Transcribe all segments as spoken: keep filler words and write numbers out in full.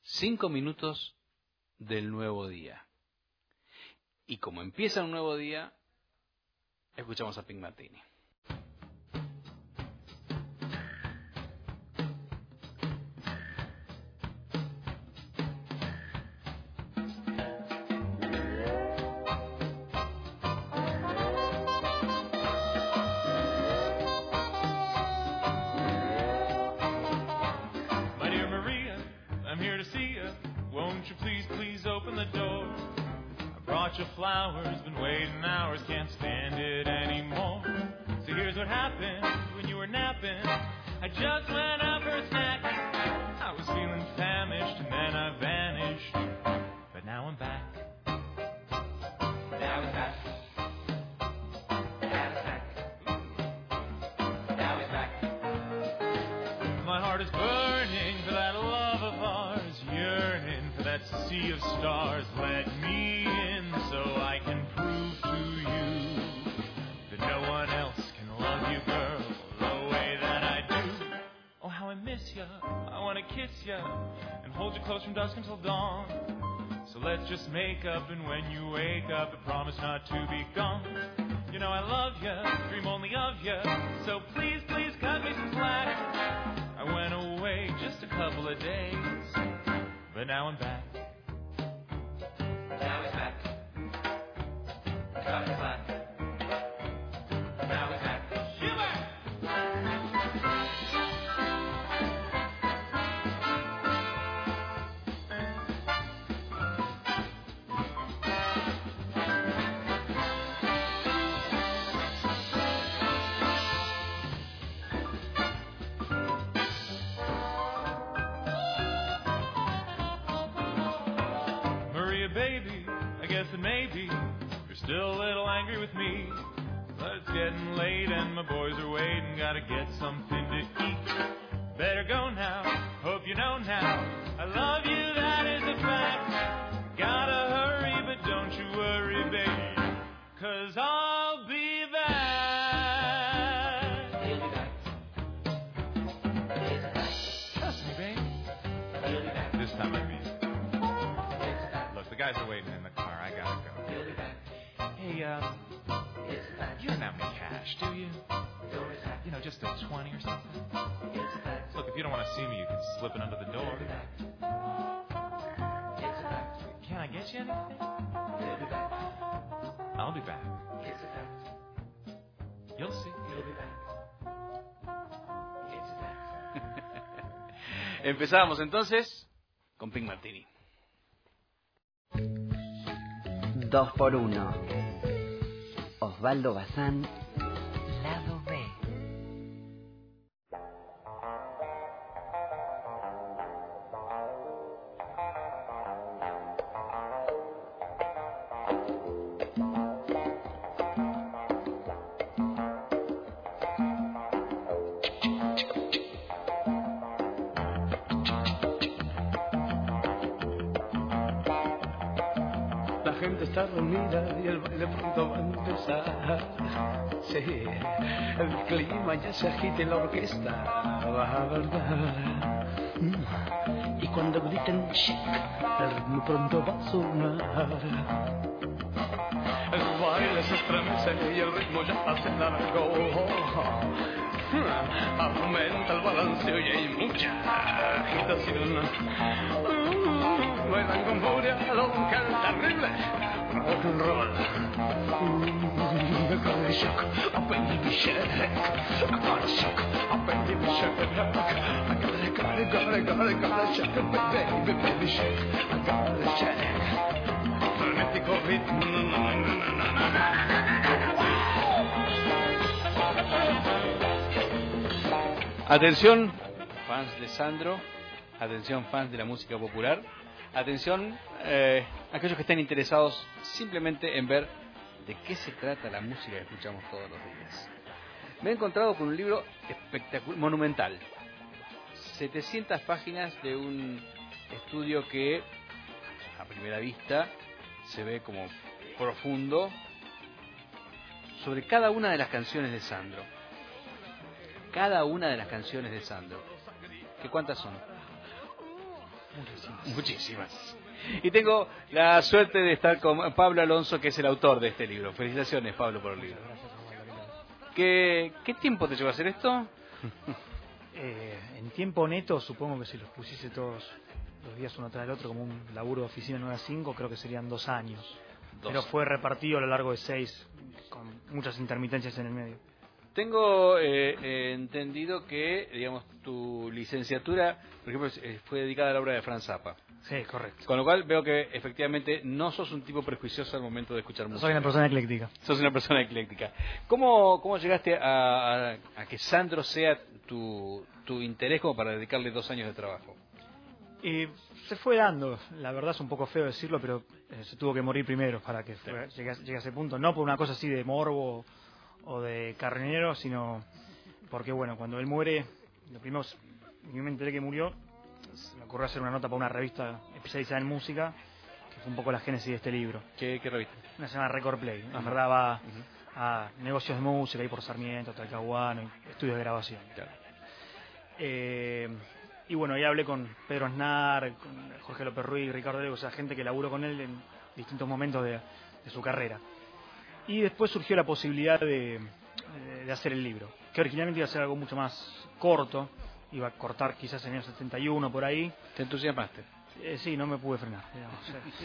Cinco minutos del nuevo día. Y como empieza un nuevo día, escuchamos a Pink Martini. Your flowers, been waiting hours, can't stand it anymore. So here's what happened when you were napping. I just went out for a snack. I was feeling famished and then I vanished. But now I'm back. Now he's back. Now he's back. Now he's back. My heart is burning for that love of ours, yearning for that sea of stars. Let me so I can prove to you that no one else can love you, girl, the way that I do. Oh, how I miss ya, I wanna kiss ya and hold you close from dusk until dawn. So let's just make up, and when you wake up, I promise not to be gone. You know I love ya, dream only of ya, so please, please cut me some slack. I went away just a couple of days, but now I'm back. Now he's back. Now he's back. Now he's back. You back. Maria, baby, I guess it may be still a little angry with me, but it's getting late and my boys are waiting. Gotta get something to eat. Better go now, hope you know now I love you, that is a fact. Gotta hurry, but don't you worry, baby, cause I'll be back. He'll be back. He'll be back. Trust me, baby. He'll be back. This time I mean. Look, the guys are waiting in the car. I gotta go. He'll be back. Hey, uh, you don't have any cash, do you? You know, just a twenty or something? Look, if you don't want to see me, you can slip it under the door. Can I get you anything? I'll be back. You'll see. Empezamos entonces con Pink Martini. Dos por uno. Osvaldo Bazán, lado B. La gente está reunida y el baile pronto va a empezar. Sí, el clima ya se agita y la orquesta va a bailar. Y cuando griten chic, el ritmo pronto va a sonar. El baile se estremece y el ritmo ya hace largo. Aumenta el balanceo y hay mucha agitación. Bailan con furia lo que es terrible rock and roll. I got a shock, a baby shake. I got a shock, a baby shake. I got a, got a, got a, got a, got a shock, a baby, baby shake. I got a shake. Frenético ritmo. Atención, fans de Sandro. Atención, fans de la música popular. Atención, eh, aquellos que estén interesados simplemente en ver de qué se trata la música que escuchamos todos los días. Me he encontrado con un libro espectacular, monumental. setecientas páginas de un estudio que a primera vista se ve como profundo sobre cada una de las canciones de Sandro. Cada una de las canciones de Sandro. ¿Qué cuántas son? muchísimas. Muchísimas. Y tengo la suerte de estar con Pablo Alonso, que es el autor de este libro. Felicitaciones, Pablo, por el libro. Gracias, Osvaldo. ¿Qué, qué tiempo te llevó a hacer esto? Eh, en tiempo neto, supongo que si los pusiese todos los días uno tras el otro como un laburo de oficina nueve a cinco, creo que serían dos años. Dos. Pero fue repartido a lo largo de seis, con muchas intermitencias en el medio. Tengo eh, eh, entendido que, digamos, tu licenciatura, por ejemplo, eh, fue dedicada a la obra de Franz Zappa. Sí, correcto. Con lo cual veo que efectivamente no sos un tipo prejuicioso al momento de escuchar música. Soy una persona ecléctica. Sos una persona ecléctica. ¿Cómo, cómo llegaste a, a, a que Sandro sea tu, tu interés como para dedicarle dos años de trabajo? Y se fue dando, la verdad es un poco feo decirlo, pero eh, se tuvo que morir primero para que fue, llegue, a, llegue a ese punto. No por una cosa así de morbo o de carronero, sino porque, bueno, cuando él muere, lo primero, yo me enteré que murió, se me ocurrió hacer una nota para una revista especializada en música, que fue un poco la génesis de este libro. ¿Qué, qué revista? Una se llama Record Play. En Ajá. verdad va Uh-huh. a negocios de música, ahí por Sarmiento, Talcahuano, estudios de grabación. Claro. Eh, y bueno, ahí hablé con Pedro Aznar, con Jorge López Ruiz, Ricardo Lego, o sea, gente que laburó con él en distintos momentos de, de su carrera. Y después surgió la posibilidad de, de hacer el libro, que originalmente iba a ser algo mucho más corto, iba a cortar quizás en el año setenta y uno por ahí. ¿Te entusiasmaste? Eh, sí, no me pude frenar, digamos.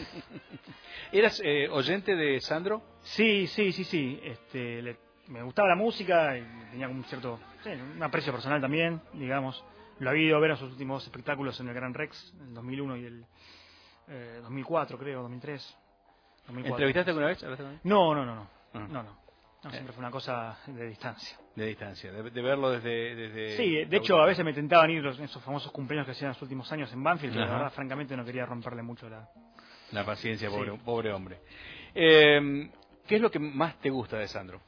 ¿Eras eh, oyente de Sandro? Sí, sí, sí, sí. Este, le, me gustaba la música y tenía un cierto, sí, un aprecio personal también, digamos. Lo había ido a ver en sus últimos espectáculos en el Gran Rex, en el dos mil uno y el eh, dos mil cuatro, creo, dos mil tres. dos mil cuatro. ¿Entrevistaste alguna vez? ¿Hablaste con él? No, no, no, no. Ah. No, no. No, siempre fue una cosa de distancia. De distancia, de, de verlo desde, desde... Sí, de hecho, a veces me tentaban ir los, esos famosos cumpleaños que hacían en los últimos años en Banfield, pero Ajá. la verdad, francamente, no quería romperle mucho la... La paciencia, Sí. pobre, pobre hombre. Eh, ¿Qué es lo que más te gusta de Sandro?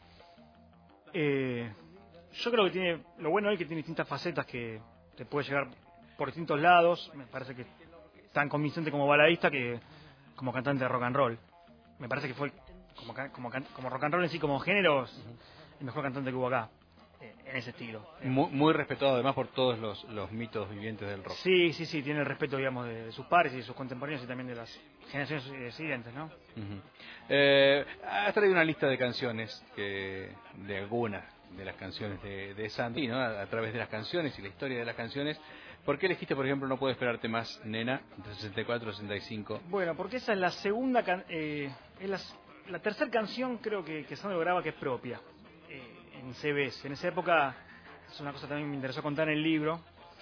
Eh, yo creo que tiene... Lo bueno es que tiene distintas facetas que te puede llegar por distintos lados. Me parece que tan convincente como baladista que como cantante de rock and roll. Me parece que fue como, ca- como, can- como rock and roll en sí, como género, el mejor cantante que hubo acá, eh, en ese estilo. Muy, muy respetado además por todos los, los mitos vivientes del rock. Sí, sí, sí, tiene el respeto, digamos, de, de sus pares y de sus contemporáneos y también de las generaciones eh, siguientes, ¿no? Ujú. Eh, has traído una lista de canciones, que de algunas de las canciones de, de Sandro, ¿no? a, a través de las canciones y la historia de las canciones. ¿Por qué elegiste, por ejemplo, No Puedo Esperarte Más, Nena, entre sesenta y cuatro y sesenta y cinco? Bueno, porque esa es la segunda, can- eh, es la, la tercera canción creo que, que Sandro graba que es propia, eh, en C B S. En esa época, es una cosa que también me interesó contar en el libro,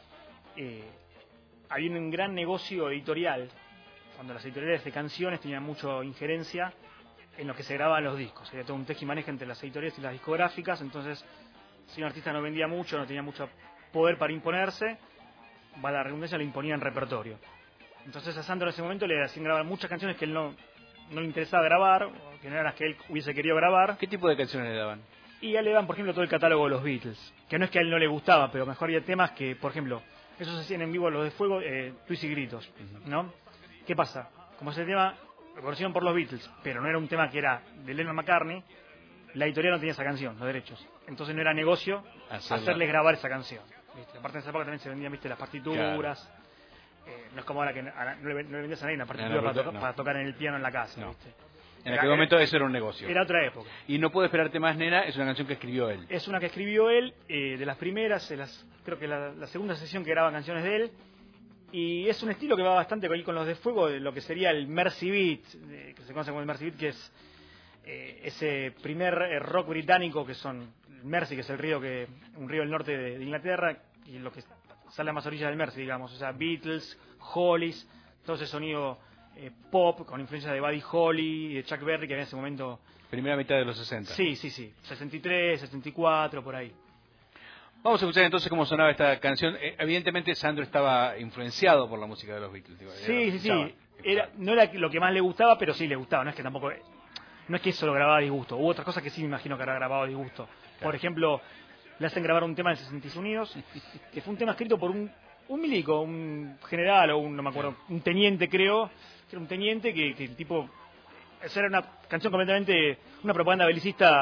eh, había un gran negocio editorial, cuando las editoriales de canciones tenían mucha injerencia en lo que se grababan los discos. Había todo un tejimaneja entre las editoriales y las discográficas, entonces si un artista no vendía mucho, no tenía mucho poder para imponerse, va la redundancia, le imponían repertorio. Entonces a Sandro en ese momento le hacían grabar muchas canciones que él no, no le interesaba grabar, o que no eran las que él hubiese querido grabar, ¿Qué tipo de canciones le daban? y a él le dan, por ejemplo, todo el catálogo de los Beatles, que no es que a él no le gustaba, pero mejor había temas que, por ejemplo, esos se hacían en vivo, los de Fuego, eh, Twist y Gritos, ¿no? ¿Qué pasa? Como ese tema lo conocieron por los Beatles, pero no era un tema que era de Lennon McCartney, la editorial no tenía esa canción, los derechos. Entonces no era negocio Hacerla. hacerles grabar esa canción. ¿Viste? Aparte en esa época también se vendían, viste, las partituras. Eh, no es como ahora que a la- no, le, no le vendías a nadie una partitura No, no, para, to- no. para tocar en el piano en la casa. No. ¿Viste? En Era- aquel era- momento eso era un negocio. Era otra época. Y No Puedo Esperarte Más, Nena, es una canción que escribió él. Es una que escribió él, eh, de las primeras, de las, creo que la, la segunda sesión que graba canciones de él. Y es un estilo que va bastante con, con los de Fuego, de lo que sería el Mercy Beat, eh, que se conoce como el Mercy Beat, que es eh, ese primer eh, rock británico, que son el Mersey, que es el río que un río del norte de, de Inglaterra, y lo que sale a más orillas del Mersey, digamos, o sea, Beatles, Hollies, todo ese sonido eh, pop con influencia de Buddy Holly y de Chuck Berry, que en ese momento... Primera mitad de los sesenta. Sí, sí, sí, sesenta y tres, sesenta y cuatro, por ahí. Vamos a escuchar entonces cómo sonaba esta canción. Eh, evidentemente Sandro estaba influenciado por la música de los Beatles. Digo, Sí, era- sí, sí. escuchaba, Era, escuchaba. no era lo que más le gustaba, pero sí le gustaba. No es que tampoco, no es que eso lo grababa a disgusto. Hubo otras cosas que sí me imagino que habrá grabado a disgusto. Por ejemplo, le hacen grabar un tema en sesenta y seis Unidos, que fue un tema escrito por un, un milico, un general o un, no me acuerdo, un teniente creo, que era un teniente que, que el tipo, esa era una canción completamente, una propaganda belicista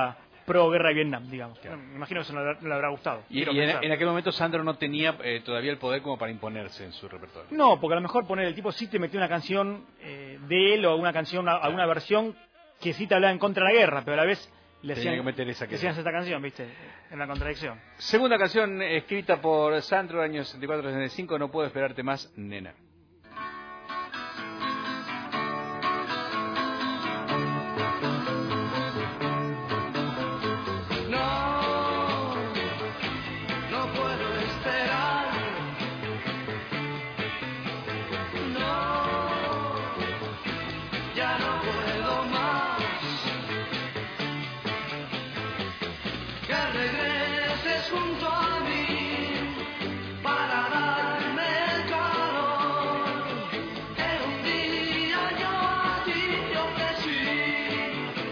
pro guerra de Vietnam, digamos. Claro. Me imagino que eso no le, no le habrá gustado. Y, y en, en aquel momento Sandro no tenía eh, todavía el poder como para imponerse en su repertorio. No, porque a lo mejor poner el tipo sí te metió una canción eh, de él o alguna canción, una- alguna versión que sí te hablaba en contra de la guerra, pero a la vez le Tenía hacían, que meter esa le que- hacían esta canción, ¿viste? En la contradicción. Segunda canción eh, escrita por Sandro, años sesenta y cuatro sesenta y cinco, No puedo esperarte más, nena. No, no puedo esperar. No, ya no puedo más. Que regreses junto a mí para darme el calor que un día yo a ti te ofrecí.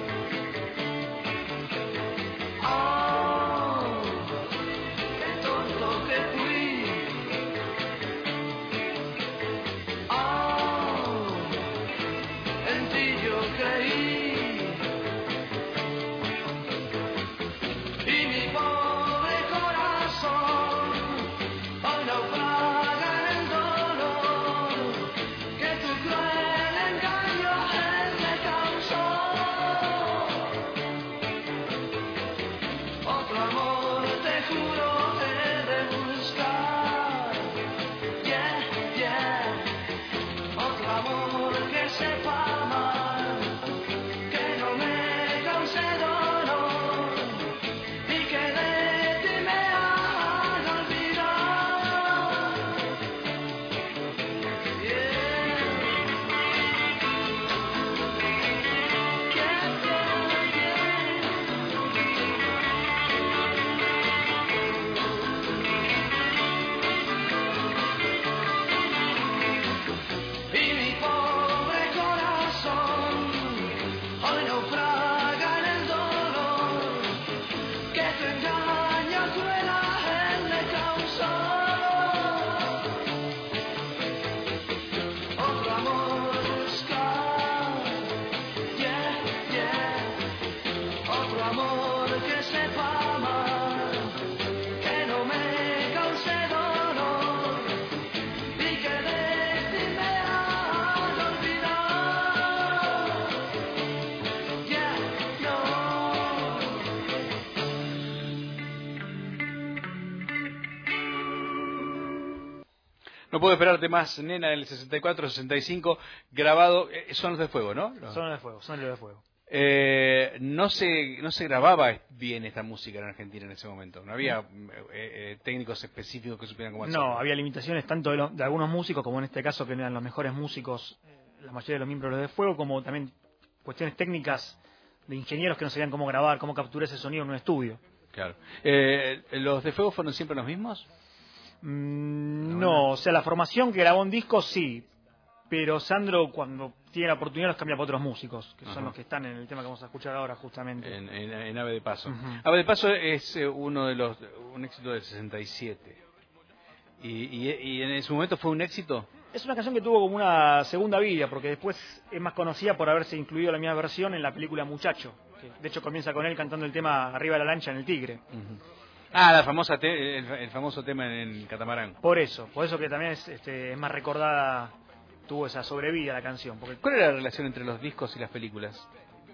Oh, qué tonto que fui. Oh, en ti yo creí. Y mi pobre corazón hoy naufraga en el dolor que tu cruel engaño él me causó. Otro amor te juro he de buscar, yeah, yeah. Otro amor que sepa amar, que no me cause dolor y que de ti me haga olvidar, yeah, yeah, y mi pobre corazón hoy naufraga en el dolor que tu engaño cruel a él le causó. Otro amor buscar, yeah, yeah. Otro amor que sepa amar, que no me cause dolor y que de ti me haga olvidar, yeah, no. No puedo esperarte más, nena, del sesenta y cuatro sesenta y cinco, grabado, eh, Sonos de Fuego, ¿no? Los- Son de fuego, son de fuego. Eh, no se no se grababa bien esta música en Argentina en ese momento. No había eh, eh, técnicos específicos que supieran cómo hacerlo. No, había limitaciones tanto de, los- de algunos músicos, como en este caso que eran los mejores músicos, eh, la mayoría de los miembros de Los de Fuego, como también cuestiones técnicas de ingenieros que no sabían cómo grabar, cómo capturar ese sonido en un estudio. Claro. Eh, ¿Los de Fuego fueron siempre los mismos? Mm, no, o sea, la formación que grabó en disco sí, pero Sandro cuando tiene la oportunidad los cambia por otros músicos, que Ajá. son los que están en el tema que vamos a escuchar ahora justamente. En, en, en Ave de Paso. Ujú. Ave de Paso es eh, uno de los un éxito del sesenta y siete. Y, y, y en su momento fue un éxito. Es una canción que tuvo como una segunda vida, porque después es más conocida por haberse incluido la misma versión en la película Muchacho, que de hecho comienza con él cantando el tema Arriba de la lancha en el Tigre. Ujú. Ah, la famosa te- el, el famoso tema en el Catamarán. Por eso, por eso que también es, este, es más recordada, tuvo esa sobrevida la canción. Porque ¿Cuál era la relación entre los discos y las películas?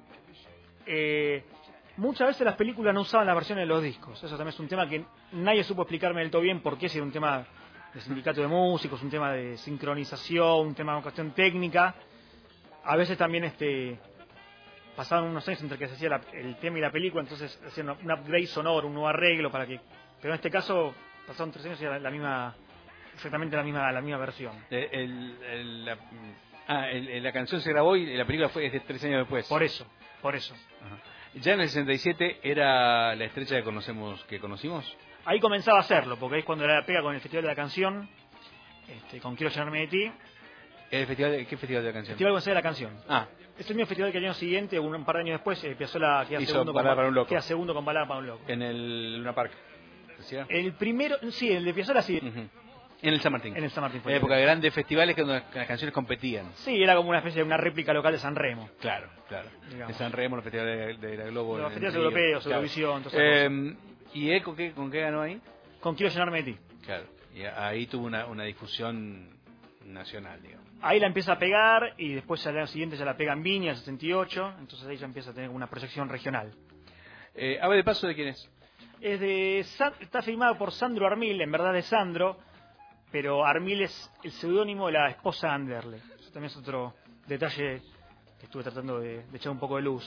eh, muchas veces las películas no usaban las versiones de los discos. Eso también es un tema que nadie supo explicarme del todo bien por qué, si era un tema de sindicato de músicos, un tema de sincronización, un tema de cuestión técnica. A veces también este pasaban unos años entre que se hacía la- el tema y la película, entonces hacían un upgrade sonoro, un nuevo arreglo para que... Pero en este caso pasaron tres años y era la misma, exactamente la misma, la misma versión. Eh, el- el- la, ah, el- el- la canción se grabó y la película fue desde tres años después. Por eso, por eso. Ajá. Ya en el sesenta y siete era la estrecha que conocemos, que conocimos. Ahí comenzaba a hacerlo, porque ahí es cuando la pega con el Festival de la Canción, este, con Quiero llenarme de ti. ¿El festival de- ¿Qué festival de la canción? Festival González de la Canción. Ah, Es el mismo festival que el año siguiente, un, un par de años después, eh, Piazzolla queda Hizo segundo, con, Balada para un Loco. queda segundo con Balada para un Loco. en el Luna Park. ¿Decía? El primero, sí, el de Piazzolla sí. Ujú. En el San Martín. En el San Martín. En la época de grandes festivales que donde las canciones competían. Sí, era como una especie de una réplica local de San Remo. Claro, claro. Digamos. De San Remo, los festivales de, de la Globo. Los en festivales Río. europeos, Claro. Eurovisión, todas esas Eh, ¿Y él con qué, con qué ganó ahí? cosas. Con Quiero llenarme de ti. Claro. Y ahí tuvo una, una difusión nacional, digamos. Ahí la empieza a pegar y después al año siguiente ya la pega en Viña, sesenta y ocho, entonces ahí ya empieza a tener una proyección regional. Eh, Ave de Paso, ¿de quién es? Es de, Sa- está firmado por Sandro Armil, en verdad es Sandro, pero Armil es el seudónimo de la esposa de Anderle. Eso también es otro detalle que estuve tratando de, de echar un poco de luz.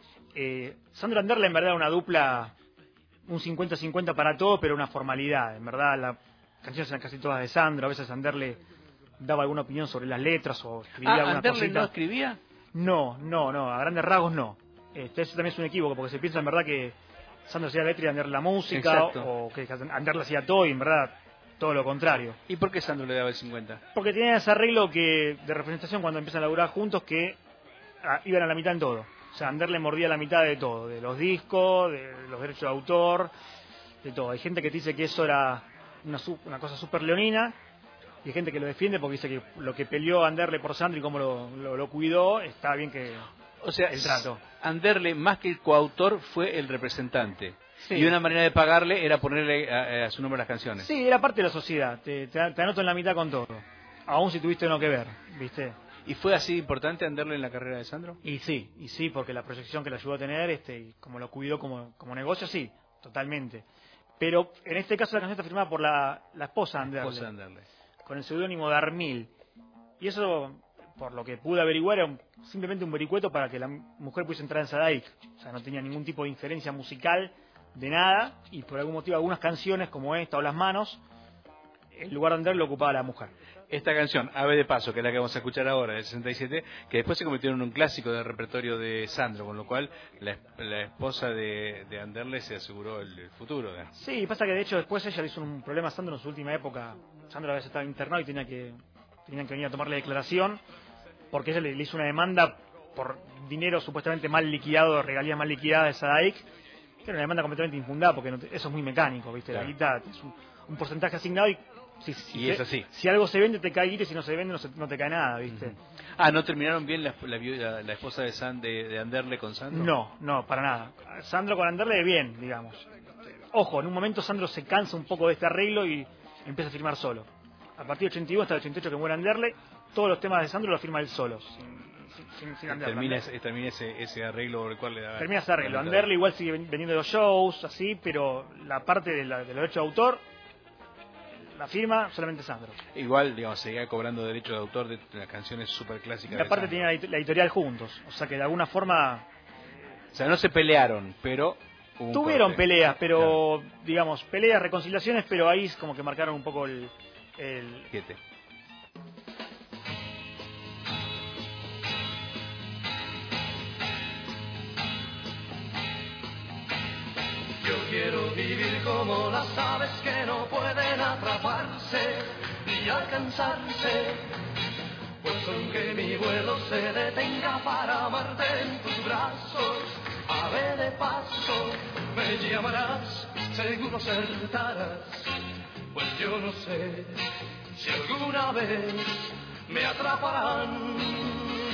Eh, Sandro Anderle en verdad era una dupla, un cincuenta cincuenta para todo, pero una formalidad. En verdad las canciones eran casi todas de Sandro, a veces Anderle daba alguna opinión sobre las letras o escribía Ah, alguna ¿Anderle cosita. no escribía? No, no, no, a grandes rasgos no. Este, eso también es un equívoco, porque se piensa en verdad que Sandro hacía la letra y Anderle la música, Exacto. o que Anderle hacía todo y en verdad todo lo contrario. ¿Y por qué Sandro le daba el cincuenta? Porque tenían ese arreglo que de representación cuando empiezan a laburar juntos que ah, iban a la mitad en todo. O sea, Anderle mordía la mitad de todo, de los discos, de los derechos de autor, de todo. Hay gente que te dice que eso era una, su- una cosa súper leonina, y hay gente que lo defiende porque dice que lo que peleó Anderle por Sandro y cómo lo, lo, lo cuidó, está bien que... O sea, El trato. Anderle, más que el coautor, fue el representante. Sí. Y una manera de pagarle era ponerle a, a su nombre las canciones. Sí, era parte de la sociedad, te, te, te anoto en la mitad con todo, aún si tuviste no que ver, ¿viste? ¿Y fue así importante Anderle en la carrera de Sandro? Y sí, y sí, porque la proyección que le ayudó a tener, este, y como lo cuidó como, como negocio, sí, totalmente. Pero en este caso la canción está firmada por la, la esposa de Anderle, Esposa de Anderle. con el seudónimo de Armil. Y eso, por lo que pude averiguar, era un- simplemente un vericueto para que la mujer pudiese entrar en Sadaic. O sea, no tenía ningún tipo de inferencia musical de nada, y por algún motivo algunas canciones como esta o Las Manos, el lugar de Anderle lo ocupaba la mujer. Esta canción, Ave de Paso, que es la que vamos a escuchar ahora, del sesenta y siete, que después se convirtió en un clásico del repertorio de Sandro, con lo cual la, la esposa de, de Anderle se aseguró el, el futuro. ¿eh? Sí, pasa que de hecho después ella le hizo un problema a Sandro en su última época. Sandro a veces estaba internado y tenía que tenían que venir a tomarle declaración porque ella le, le hizo una demanda por dinero supuestamente mal liquidado, regalías mal liquidadas de Sadaic, que era una demanda completamente infundada porque no te- eso es muy mecánico, ¿viste? Claro. La guita es un, un porcentaje asignado y si, si Y te- es así. si algo se vende te cae guita y si no se vende no, se- no te cae nada, ¿viste? Ah, ¿no terminaron bien la, la, viu- la- la esposa de, San, de, de Anderle con Sandro? No, no, para nada. Sandro con Anderle bien, digamos. Ojo, en un momento Sandro se cansa un poco de este arreglo y empieza a firmar solo. A partir del ochenta y uno hasta el ochenta y ocho que muere Anderle, todos los temas de Sandro los firma él solo, sin, sin, sin, sin Anderle. Termina, ese, termina ese, ese arreglo por el cual le da... Termina ese arreglo. Anderle igual sigue ven- vendiendo los shows, así, pero la parte de, la, de los derechos de autor la firma solamente Sandro. Igual, digamos, seguía cobrando derechos de autor de las canciones súper clásicas. Y aparte tenía la edit- la editorial juntos, o sea que de alguna forma O sea, no se pelearon, pero... hubo un tuvieron corte. peleas, pero digamos, peleas, reconciliaciones, pero ahí es como que marcaron un poco el... el Fíjate. Yo quiero vivir como las aves que no pueden atraparse ni alcanzarse. Pues aunque mi vuelo se detenga para amarte en tus brazos, ave de paso, me llamarás, seguro acertarás. Pues yo no sé si alguna vez me atraparán.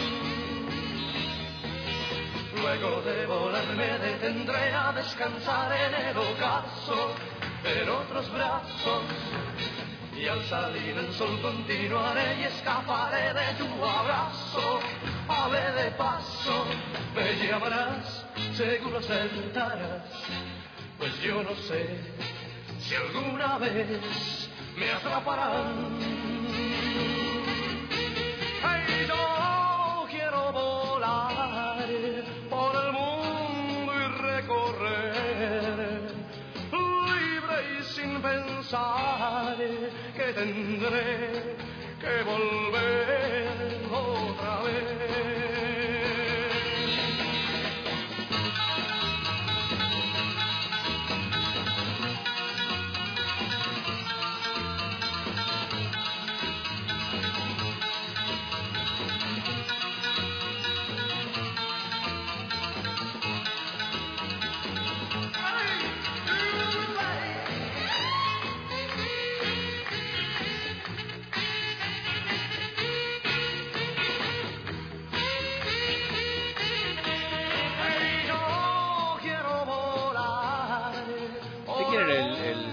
Luego de volar me detendré a descansar en el ocaso, en otros brazos. Y al salir el sol continuaré y escaparé de tu abrazo. Ave de paso, me llamarás, seguro acertarás. Pues yo no sé si alguna vez me atraparán. Hey, yo quiero volar por el mundo y recorrer, libre y sin pensar que tendré que volver otra vez.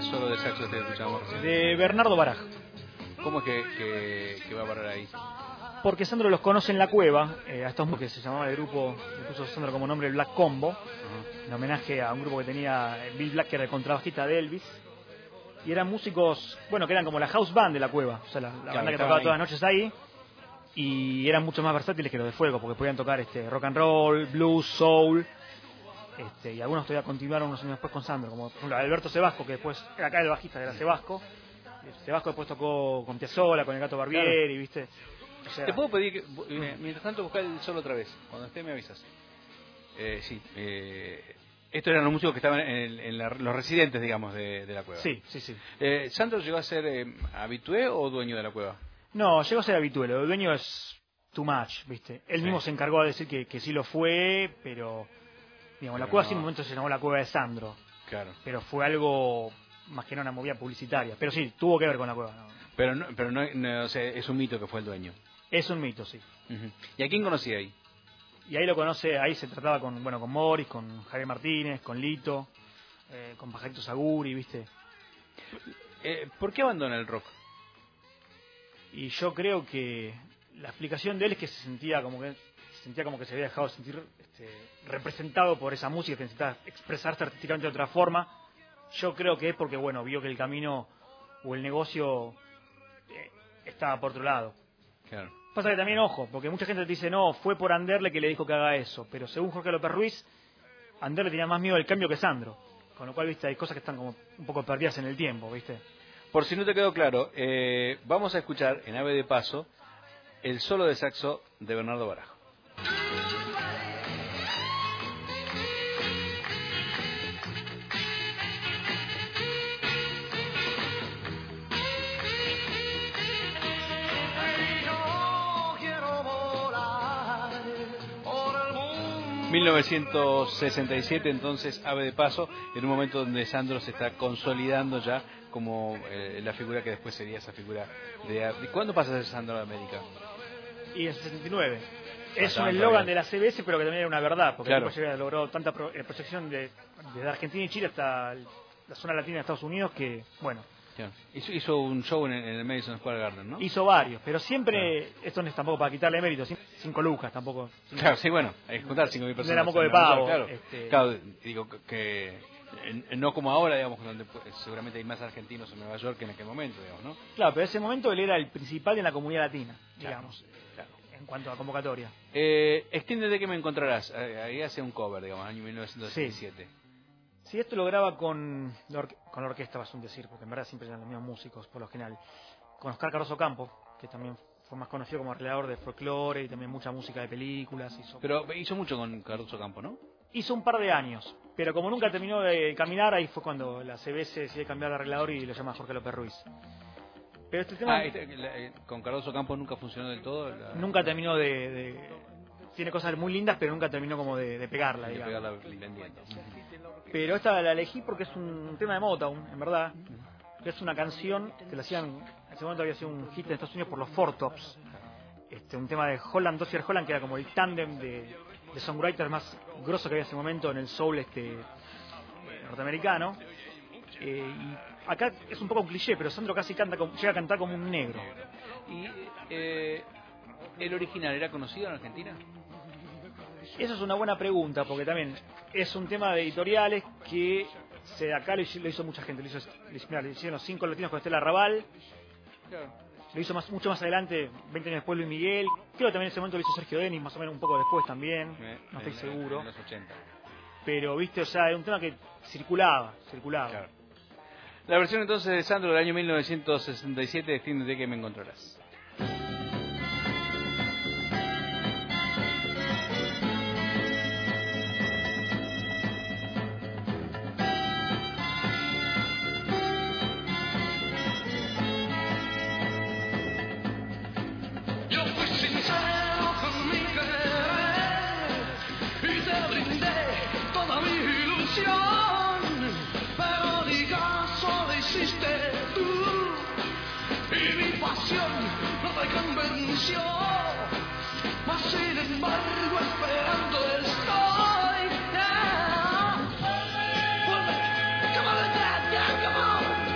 solo de saxo que escuchamos recién? De Bernardo Baraj. ¿Cómo es que, que, que va a parar ahí? Porque Sandro los conoce en la cueva, eh, a estos que se llamaba el grupo, le puso Sandro como nombre Black Combo, uh-huh. en homenaje a un grupo que tenía Bill Black, que era el contrabajista de Elvis. Y eran músicos, bueno, que eran como la house band de la cueva, o sea, la, la claro, banda que tocaba ahí todas las noches ahí. Y eran mucho más versátiles que los de Fuego, porque podían tocar este rock and roll, blues, soul. Este, y algunos todavía continuaron unos años después con Sandro, como por ejemplo Alberto Sebasco, que después era acá el bajista, era Sebasco. Sebasco después tocó con Piazzolla, con el Gato Barbieri, claro. ¿Viste? O sea, te puedo pedir que, mientras tanto, buscar el solo otra vez. Cuando esté me avisas. Eh, sí, eh, estos eran los músicos que estaban en, en la, los residentes, digamos, de, de la cueva. Sí, sí, sí. Eh, ¿Sandro llegó a ser eh, habitué o dueño de la cueva? No, llegó a ser habitué. El dueño es too much, ¿viste? Él sí. mismo se encargó de decir que, que sí lo fue, pero... Digamos, pero la cueva no. sí en un momento se llamó la Cueva de Sandro. Claro. Pero fue algo más que no una movida publicitaria. Pero sí, tuvo que ver con la cueva. ¿no? Pero no, pero no, no o sea, es un mito que fue el dueño. Es un mito, sí. Uh-huh. ¿Y a quién conocía ahí? Y ahí lo conoce, ahí se trataba con, bueno, con Morris, con Javier Martínez, con Lito, eh, con Pajarito Saguri, ¿viste? Eh, ¿Por qué abandona el rock? Y yo creo que la explicación de él es que se sentía como que se sentía como que se había dejado sentir este, representado por esa música, que necesitaba expresarse artísticamente de otra forma. Yo creo que es porque, bueno, vio que el camino o el negocio eh, estaba por otro lado. Claro. Pasa que también, ojo, porque mucha gente te dice, no, fue por Anderle que le dijo que haga eso. Pero según Jorge López Ruiz, Anderle tenía más miedo del cambio que Sandro. Con lo cual, viste, hay cosas que están como un poco perdidas en el tiempo, viste. Por si no te quedó claro, eh, vamos a escuchar en Ave de Paso el solo de saxo de Bernardo Barajo. mil novecientos sesenta y siete, entonces, Ave de Paso, en un momento donde Sandro se está consolidando ya como eh, la figura que después sería esa figura de... ¿Cuándo pasa a ser Sandro de América? Y en sesenta y nueve. Es un eslogan de la C B S, pero que también era una verdad, porque claro. después logró tanta pro, eh, proyección de, desde Argentina y Chile hasta el, la zona latina de Estados Unidos que, bueno... Claro. Hizo, hizo un show en, en el Madison Square Garden, ¿no? Hizo varios, pero siempre, claro. Esto no es tampoco para quitarle mérito, cinco lucas tampoco. Cinco, claro, sí, bueno, hay que juntar cinco mil personas. Era moco de pavo. Claro, este... claro, digo que eh, no como ahora, digamos, donde seguramente hay más argentinos en Nueva York que en aquel momento, digamos, ¿no? Claro, pero en ese momento él era el principal en la comunidad latina, digamos, claro, claro. En cuanto a convocatoria. Eh, extiéndete que me encontrarás, ahí hace un cover, digamos, año mil novecientos sesenta y siete. Sí. Sí, esto lo graba con la, orque- con la orquesta, vas a decir, porque en verdad siempre eran los mismos músicos, por lo general. Con Oscar Cardoso Campo, que también fue más conocido como arreglador de folclore y también mucha música de películas. Hizo... Pero hizo mucho con Cardoso Campo, ¿no? Hizo un par de años, pero como nunca terminó de caminar, ahí fue cuando la C B S decidió cambiar de arreglador y lo llama Jorge López Ruiz. Pero este tema... Ah, este, con Cardoso Campo nunca funcionó del todo. La... Nunca terminó de, de... Tiene cosas muy lindas, pero nunca terminó como de, de pegarla, de digamos. pegarla, vendiendo. Pero esta la elegí porque es un tema de Motown, en verdad. Que es una canción que la hacían, en ese momento había sido un hit en Estados Unidos por los Four Tops. Este, un tema de Holland, Dozier Holland, que era como el tándem de, de songwriters más grosso que había en ese momento en el soul este norteamericano. Eh, y acá es un poco un cliché, pero Sandro casi canta como, llega a cantar como un negro. ¿Y eh, el original era conocido en Argentina? Eso es una buena pregunta, porque también es un tema de editoriales que se, acá lo hizo, lo hizo mucha gente. Lo, hizo, lo, hizo, mirá, lo hicieron los cinco latinos con Estela Raval. Claro. Lo hizo más, mucho más adelante, veinte años después, Luis Miguel. Creo que también en ese momento lo hizo Sergio Denis, más o menos un poco después también. Me, no estoy en, seguro. En los ochenta. Pero, viste, o sea, era un tema que circulaba, circulaba. Claro. La versión entonces de Sandro del año mil novecientos sesenta y siete, extiéndete que me encontrarás. Mas sin embargo esperando estoy. Yeah. Come on, Dad, yeah, come on.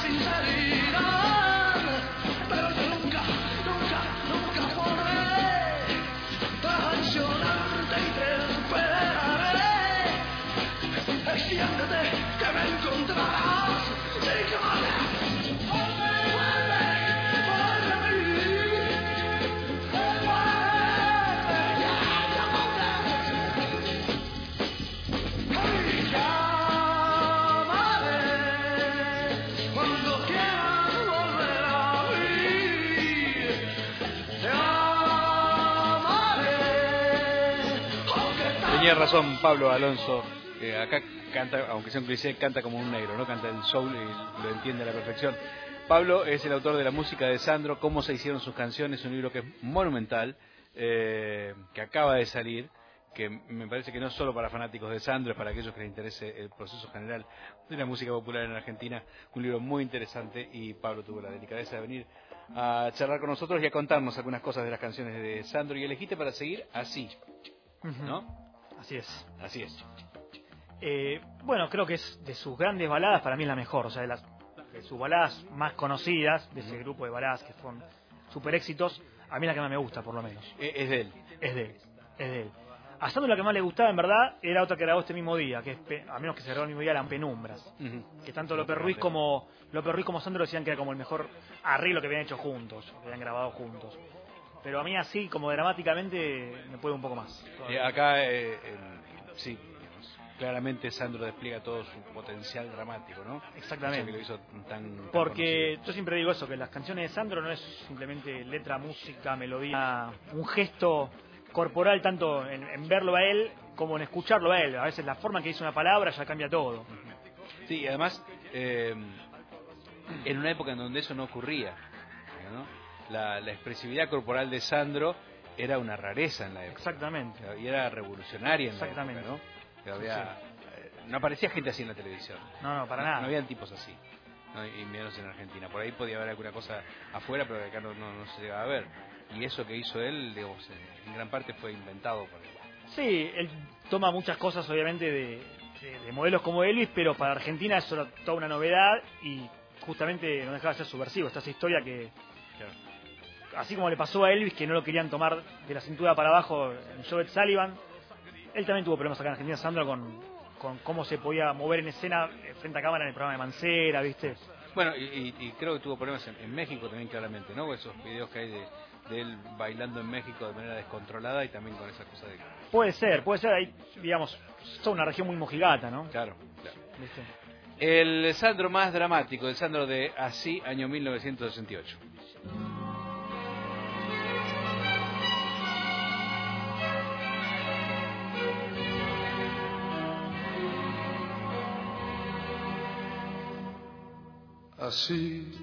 sin salida, pero yo nunca, nunca, nunca podré traicionarte y te esperaré. Extiéndete que me encontrarás, sí que vale. Vuelve, vuelve, vuelve a mí. Vuelve, ya, llámate. Ay, llámame cuando quieras volver a mí. Llámame, aunque Tenía razón Pablo Alonso, que acá canta, aunque sea un cliché, canta como un negro, ¿no? Canta el soul y lo entiende a la perfección. Pablo es el autor de la música de Sandro, Cómo se hicieron sus canciones, un libro que es monumental, eh, que acaba de salir, que me parece que no es solo para fanáticos de Sandro, es para aquellos que les interese el proceso general de la música popular en Argentina, un libro muy interesante, y Pablo tuvo la delicadeza de venir a charlar con nosotros y a contarnos algunas cosas de las canciones de Sandro, y elegiste para seguir así, ¿no? Así es. Así es. Eh, bueno, creo que es de sus grandes baladas, para mí es la mejor, o sea, de, las, de sus baladas más conocidas, de ese grupo de baladas que son super éxitos, a mí la que más me gusta, por lo menos. Eh, Es de él. Es de él, es de él. A Sandro la que más le gustaba, en verdad, era otra que grabó este mismo día, que es, pe- a menos que se grabó el mismo día, eran Penumbras. Ujú. Que tanto López Ruiz como López Ruiz como Sandro decían que era como el mejor arreglo que habían hecho juntos, que habían grabado juntos. Pero a mí así, como dramáticamente, me puede un poco más. Eh, acá, eh, en- sí, digamos, claramente Sandro despliega todo su potencial dramático, ¿no? Exactamente. Eso que lo hizo tan, tan Porque yo siempre digo eso, que las canciones de Sandro no es simplemente letra, música, melodía, un gesto corporal tanto en, en verlo a él como en escucharlo a él. A veces la forma en que dice una palabra ya cambia todo. conocido. Sí, y además, eh, en una época en donde eso no ocurría, ¿no? La, la expresividad corporal de Sandro era una rareza en la época. Exactamente. Y era revolucionaria en Exactamente. la época, ¿no? Que había, eh, no aparecía gente así en la televisión. No, no, para no, nada. No habían tipos así, ¿no? Y menos en Argentina. Por ahí podía haber alguna cosa afuera, pero acá no, no, no se llegaba a ver. Y eso que hizo él, digamos, en, en gran parte fue inventado por él. Sí, él toma muchas cosas obviamente de, de- de modelos como Elvis, pero para Argentina eso era toda una novedad y justamente no dejaba de ser subversivo. Esta es historia que, Claro. así como le pasó a Elvis, que no lo querían tomar de la cintura para abajo en Joe Sullivan, él también tuvo problemas acá en Argentina, Sandro, con, con cómo se podía mover en escena eh, frente a cámara en el programa de Mancera, ¿viste? Bueno, y, y- y creo que tuvo problemas en, en México también, claramente, ¿no? Esos videos que hay de, de él bailando en México de manera descontrolada y también con esa cosa de... Puede ser, puede ser, ahí, digamos, es toda una región muy mojigata, ¿no? Claro, claro. ¿Viste? El Sandro más dramático, el Sandro de Así, año mil novecientos sesenta y ocho. Así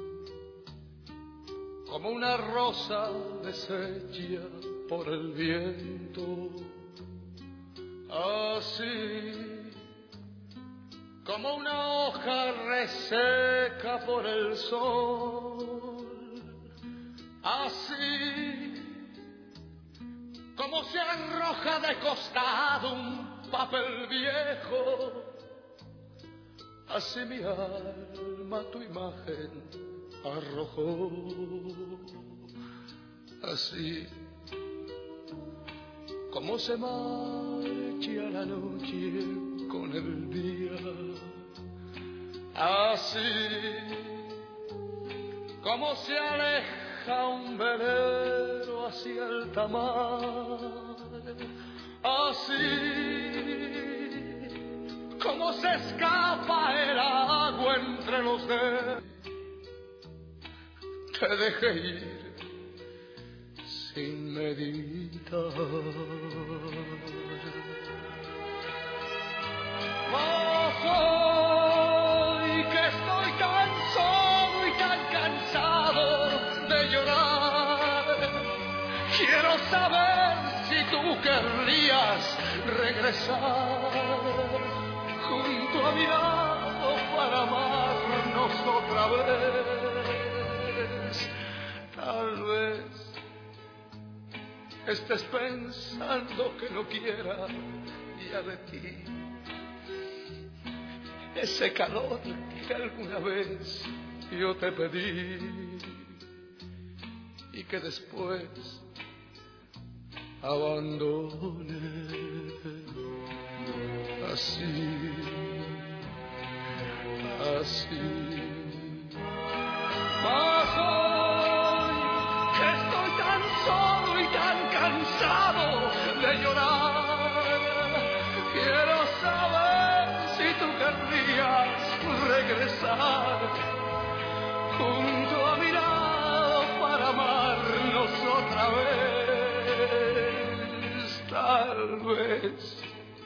como una rosa deshecha por el viento, así como una hoja reseca por el sol, así como se arroja de costado un papel viejo, así mi alma tu imagen arrojó, así como se marcha la noche con el día, así como se aleja un velero hacia el tamar, así como se escapa el agua entre los dedos, te dejé ir sin meditar. Mas hoy que estoy tan solo y tan cansado de llorar, quiero saber si tú querrías regresar junto a mi lado para amarnos otra vez. Tal vez estés pensando que no quiera ya de ti, ese calor que alguna vez yo te pedí y que después abandoné. Así, así. Mas hoy que estoy tan solo y tan cansado de llorar, quiero saber si tú querrías regresar junto a mi lado para amarnos otra vez. Tal vez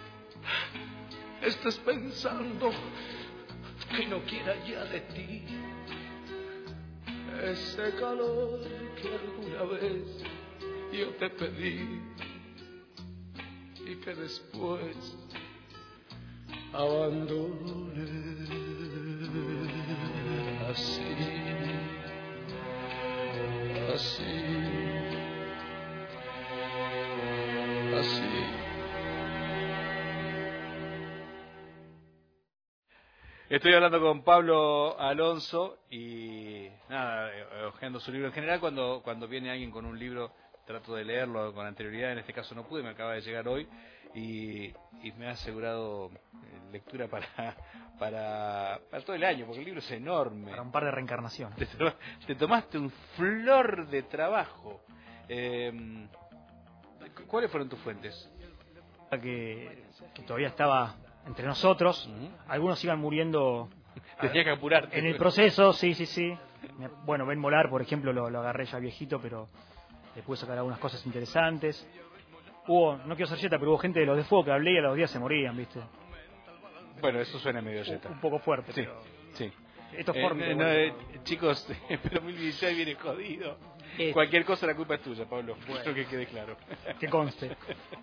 estés pensando que no quiera ya de ti ese calor que alguna vez yo te pedí y que después abandoné. Así, así, así. Estoy hablando con Pablo Alonso y nada, hojeando su libro. En general, cuando cuando viene alguien con un libro, trato de leerlo con anterioridad. En este caso no pude, me acaba de llegar hoy y, y me ha asegurado lectura para, para para todo el año, porque el libro es enorme. Para un par de reencarnaciones. Te, to- te tomaste un flor de trabajo. Eh, ¿Cuáles fueron tus fuentes? Que, que todavía estaba entre nosotros. Ujú. Algunos iban muriendo Tenía que apurarte. en el proceso, sí, sí, sí. Bueno, Ben Molar, por ejemplo, lo, lo agarré ya viejito, pero le pude sacar algunas cosas interesantes. Hubo, no quiero ser yeta, pero hubo gente de los de fuego que hablé y a los días se morían, ¿viste? Bueno, eso suena medio yeta. Un, un poco fuerte, Sí, pero sí. esto es Eh, fórmico, no, bueno. eh, chicos, pero dos mil dieciséis viene jodido. Eh, Cualquier cosa la culpa es tuya, Pablo. Bueno. Quiero que quede claro. que conste.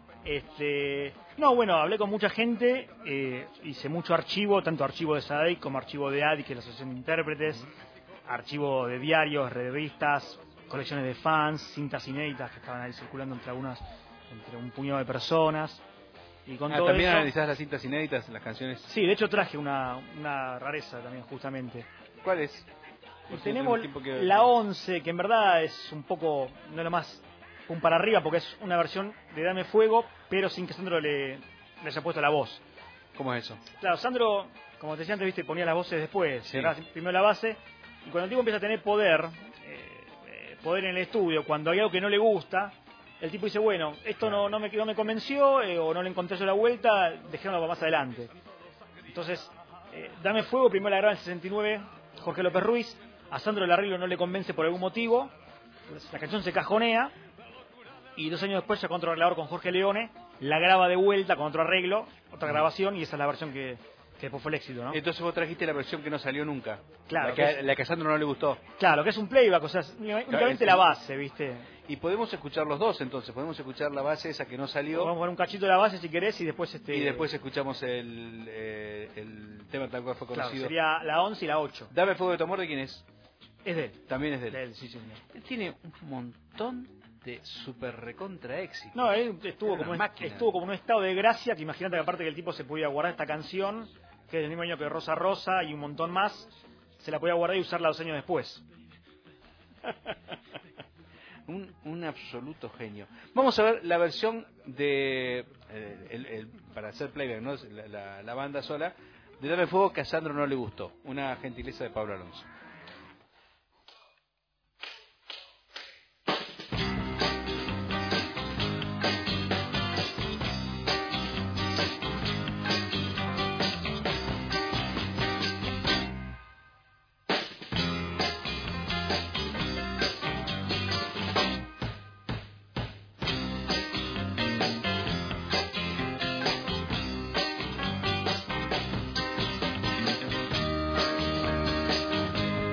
Este, no, bueno, hablé con mucha gente, eh, hice mucho archivo, tanto archivo de SADEIC como archivo de A D I, que es la Asociación de Intérpretes, archivo de diarios, revistas, colecciones de fans, cintas inéditas que estaban ahí circulando entre algunas, entre un puñado de personas. Y con Ah, todo también eso, analizás las cintas inéditas, las canciones. sí, de hecho traje una, una rareza también, justamente. ¿Cuál es? Y Por si tenemos no tengo tiempo que- la once, que en verdad es un poco, no es lo más un para arriba, porque es una versión de Dame Fuego, pero sin que Sandro le, le haya puesto la voz. ¿Cómo es eso? Claro, Sandro, como te decía antes, viste, ponía las voces después, Sí. cerraba primero la base, y cuando el tipo empieza a tener poder, eh, eh, poder en el estudio, cuando hay algo que no le gusta, el tipo dice, bueno, esto no, no, me, no me convenció, eh, o no le encontré yo la vuelta, dejémoslo para más adelante. Entonces, eh, Dame Fuego, primero la graba en el sesenta y nueve, Jorge López Ruiz, a Sandro el arreglo no le convence por algún motivo, la canción se cajonea, y dos años después, ya con otro arreglador, con Jorge Leone, la graba de vuelta con otro arreglo, otra grabación, y esa es la versión que, que después fue el éxito, ¿no? Entonces vos trajiste la versión que no salió nunca. Claro, La que que, es- la que a Sandro no le gustó. Claro, que es un playback, o sea, es únicamente es- la base, ¿viste? Y podemos escuchar los dos entonces. Podemos escuchar la base esa que no salió. Vamos a poner un cachito de la base si querés, y después este... Y después escuchamos el, eh, el tema tal cual fue claro, conocido. sería la once y la ocho. Dame Fuego de tu amor, ¿de quién es? Es de él. También es de él. De él, sí, señor. Él tiene un montón de super recontra éxitos. No, él estuvo Era como, una un- máquina. estuvo como en un estado de gracia, que imagínate que aparte que el tipo se podía guardar esta canción, que es del mismo año que Rosa Rosa y un montón más, se la podía guardar y usarla dos años después. un, un absoluto genio. Vamos a ver la versión de, eh, el- el- para hacer playback, ¿no? la, la, la banda sola, de Dame Fuego, que a Sandro no le gustó. Una gentileza de Pablo Alonso. Dame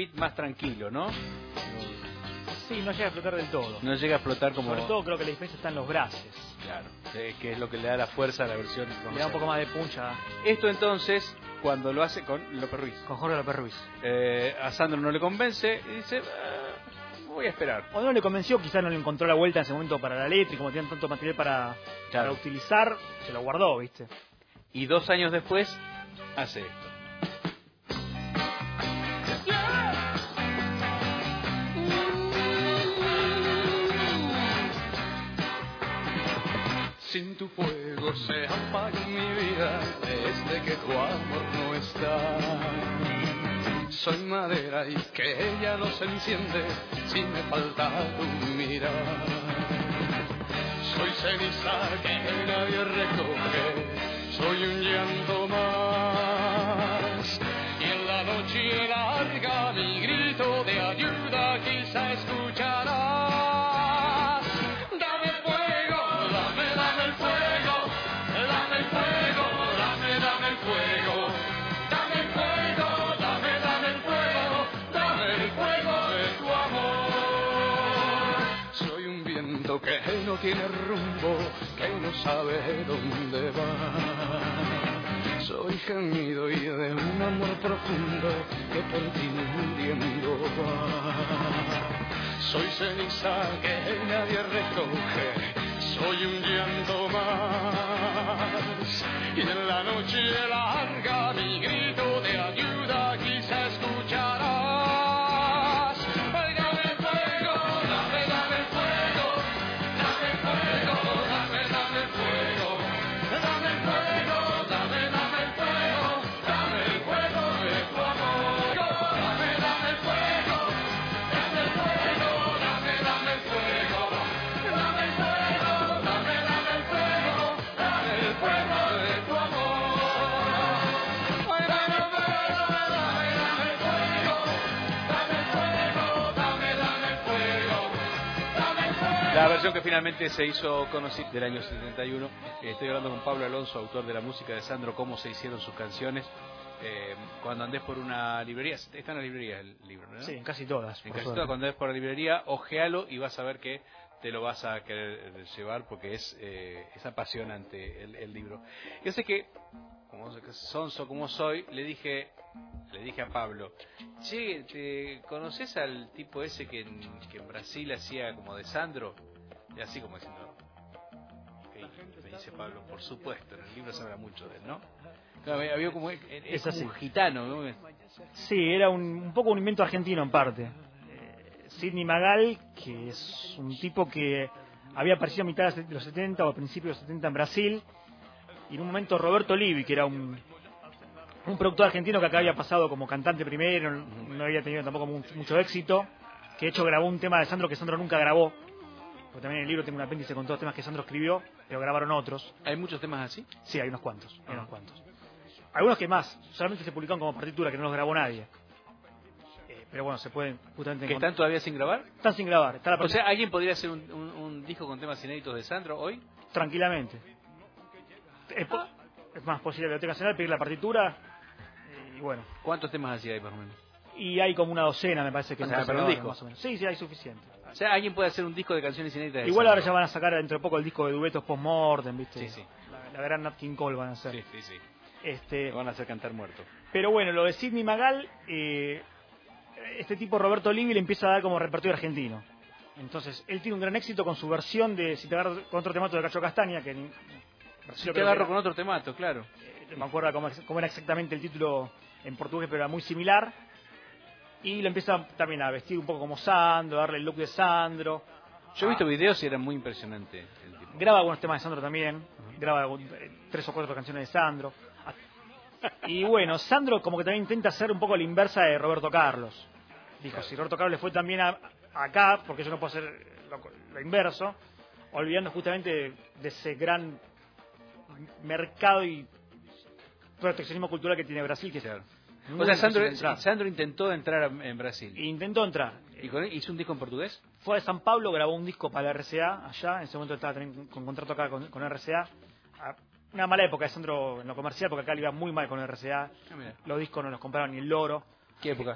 beat más tranquilo, ¿no? Sí, no llega a explotar del todo. No llega a explotar como... Sobre todo creo que la diferencia está en los brases. Claro, eh, que es lo que le da la fuerza a la versión. Le da un poco más de puncha. Esto entonces, cuando lo hace con López Ruiz. Con Jorge López Ruiz. Eh, a Sandro no le convence y dice, ah, voy a esperar. O no le convenció, quizás no le encontró la vuelta en ese momento para la letra y como tenían tanto material para, Claro. para utilizar, se lo guardó, ¿viste? Y dos años después, hace esto. Sin tu fuego se apaga mi vida desde que tu amor no está. Soy madera y que ella no se enciende si me falta tu mirar. Soy ceniza que nadie recoge, soy un llanto más. Y en la noche larga mi grito de ayuda quizá escucharás. Que no tiene rumbo, que no sabe dónde va. Soy gemido y de un amor profundo que por ti muriendo va. Soy ceniza que nadie recoge, soy un llanto más. Y en la noche larga mi grito de ayuda quizá escucharás. La versión que finalmente se hizo conocida del año setenta y uno, eh, estoy hablando con Pablo Alonso, autor de la música de Sandro, cómo se hicieron sus canciones. Eh, cuando andés por una librería, está en la librería el libro, ¿no? Sí, en casi todas. En casi todas, cuando andés por la librería, ojealo y vas a ver que te lo vas a querer llevar porque es, eh, es apasionante el, el libro. Yo sé que, como sonso como soy, le dije le dije a Pablo, che, ¿te conoces al tipo ese que en, que en Brasil hacía como de Sandro? Y así como diciendo, okay, me dice Pablo, por supuesto, en el libro se habla mucho de él, ¿no? Claro, había como, es, es como así. Un gitano, ¿no? Sí, era un, un poco un invento argentino en parte. Eh, Sidney Magal, que es un tipo que había aparecido a mitad de los setenta o a principios de los setenta en Brasil, y en un momento Roberto Livi, que era un, un productor argentino que acá había pasado como cantante primero, no había tenido tampoco mucho, mucho éxito, que de hecho grabó un tema de Sandro que Sandro nunca grabó, porque también en el libro tengo un apéndice con todos los temas que Sandro escribió, pero grabaron otros. ¿Hay muchos temas así? Sí, hay unos cuantos, hay unos cuantos. Algunos que más, solamente se publicaron como partitura, que no los grabó nadie. Eh, pero bueno, se pueden justamente ¿Que están todavía sin grabar? Están sin grabar. Está la o sea, ¿alguien podría hacer un, un, un disco con temas inéditos de Sandro hoy? Tranquilamente. Es, po es más posible la Biblioteca Nacional pedir la partitura eh, y bueno. ¿Cuántos temas así hay más o menos? Y hay como una docena, me parece que o sea, para un disco. Más o menos. Sí, sí, hay suficiente. O sea, alguien puede hacer un disco de canciones inéditas de Igual Sandro. ahora ya van a sacar dentro de poco el disco de duetos post-mortem, ¿viste? Sí, sí. La, la gran Nat King Cole van a hacer. Sí, sí, sí. Este, Lo van a hacer cantar muerto. Pero bueno, lo de Sidney Magal, eh, este tipo Roberto Livi le empieza a dar como repertorio argentino. Entonces, él tiene un gran éxito con su versión de Si te agarro con otro temato de Cacho Castaña, que en, Si te agarro con otro temato, claro. Eh, no me acuerdo cómo, cómo era exactamente el título en portugués, pero era muy similar. Y lo empieza también a vestir un poco como Sandro, a darle el look de Sandro. Yo he visto videos y era muy impresionante el tipo. Graba algunos temas de Sandro también, uh-huh. graba eh, tres o cuatro canciones de Sandro. Y bueno, Sandro como que también intenta hacer un poco la inversa de Roberto Carlos. Dijo, claro. Si Roberto Carlos le fue también a, a acá, porque yo no puedo hacer lo, lo inverso, olvidando justamente de, de ese gran mercado y proteccionismo cultural que tiene Brasil, que claro. O sea, Sandro, Sandro intentó entrar en Brasil. Intentó entrar. ¿Y con él hizo un disco en portugués? Fue a San Pablo, grabó un disco para la R C A allá. En ese momento estaba también con contrato acá con, con R C A. Una mala época de Sandro en lo comercial, porque acá le iba muy mal con R C A. Ah, los discos no los compraban ni el loro. ¿Qué época?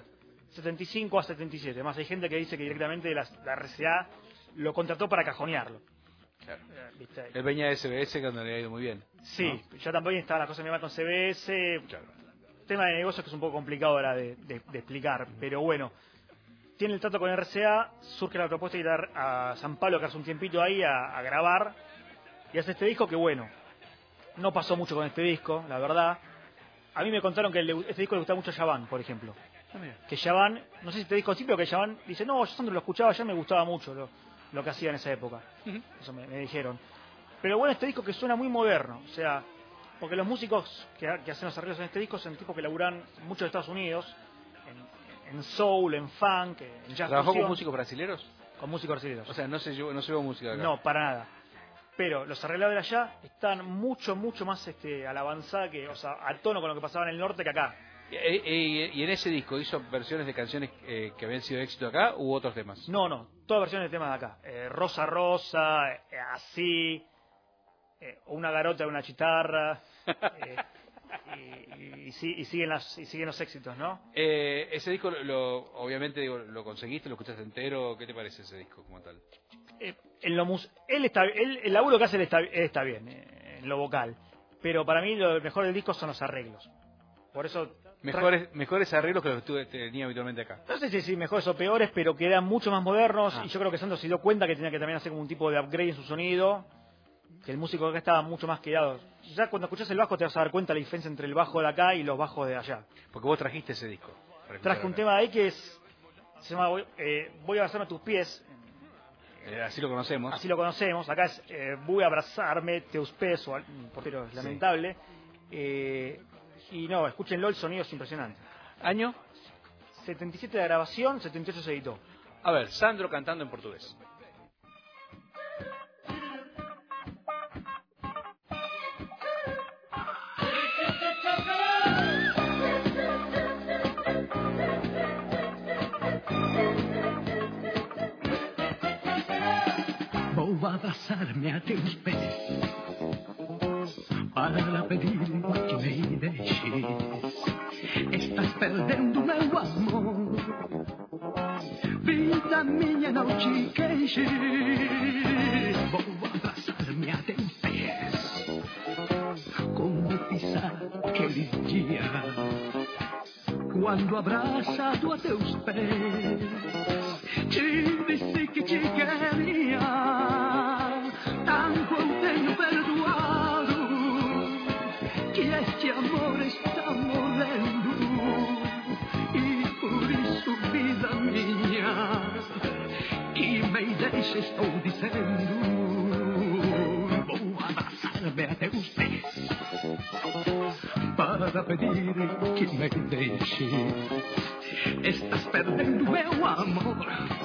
setenta y cinco a setenta y siete. Además hay gente que dice que directamente la, la R C A lo contrató para cajonearlo. Claro. Eh, ¿viste? Él venía de S B S cuando le ha ido muy bien. Sí, ¿no? ya también estaba la cosa mi mamá con C B S. Claro. Tema de negocios que es un poco complicado ahora de, de, de explicar, pero bueno, tiene el trato con R C A, surge la propuesta de ir a, a San Pablo, que hace un tiempito ahí, a, a grabar, y hace este disco que bueno, no pasó mucho con este disco, la verdad. A mí me contaron que el, este disco le gustaba mucho a Yaván, por ejemplo. Ah, mira. Que Yaván, no sé si este disco sí, pero que Yaván dice, no, yo Sandro lo escuchaba, ya me gustaba mucho lo, lo que hacía en esa época. Ujú. Eso me, me dijeron. Pero bueno, este disco que suena muy moderno, o sea, porque los músicos que, que hacen los arreglos en este disco son tipos que laburan mucho en Estados Unidos, en, en soul, en funk, en jazz. ¿Trabajó fusión, con músicos brasileños? Con músicos brasileños. O sea, no se llevó, no se llevó música de acá. No, para nada. Pero los arregladores allá están mucho, mucho más este, a la avanzada, que, o sea, a tono con lo que pasaba en el norte que acá. ¿Y, y- y en ese disco hizo versiones de canciones eh, que habían sido éxito acá u otros temas? No, no, todas versiones de temas de acá. Eh, Rosa Rosa, eh, Así, eh, Una garota, una chitarra, eh, y, y- y si- y siguen las, y siguen los éxitos, ¿no? Eh, ese disco, lo, lo- obviamente, digo, lo conseguiste, lo escuchaste entero. ¿Qué te parece ese disco como tal? Eh, en lo mus él está, él, el laburo que hace él está, él está bien, eh, en lo vocal. Pero para mí lo mejor del disco son los arreglos. Por eso... Mejores, mejores arreglos que los que tú tenía habitualmente acá. No sé si, si mejores o peores, pero que eran mucho más modernos. Ah. Y yo creo que Santos se dio cuenta que tenía que también hacer como un tipo de upgrade en su sonido. Que el músico de acá estaba mucho más quedado. Ya cuando escuchas el bajo te vas a dar cuenta la diferencia entre el bajo de acá y los bajos de allá. Porque vos trajiste ese disco. para Traje escuchar un acá. tema de ahí que es, se llama Voy, eh, Voy a abrazarme a tus pies. Eh, así lo conocemos. Así lo conocemos. Acá es eh, Voy a abrazarme, teus peso, pero es Sí. lamentable. Eh, y no, escúchenlo, el sonido es impresionante. ¿Año? setenta y siete de grabación, setenta y ocho se editó. A ver, Sandro cantando en portugués. Vou abrazar-me a teus pés para pedir que me deixes. Estás perdendo meu amor. Vida minha, não te queixes. Vou abraçar-me a teus pés, como fiz aquele dia, quando abraçado a teus pés te disse que te queria. Tanto eu tenho perdoado, que este amor está morrendo. E por isso, vida minha, que me deixe, estou dizendo. Vou abraçar-me a teus pés para pedir que me deixe. Estás perdendo meu amor.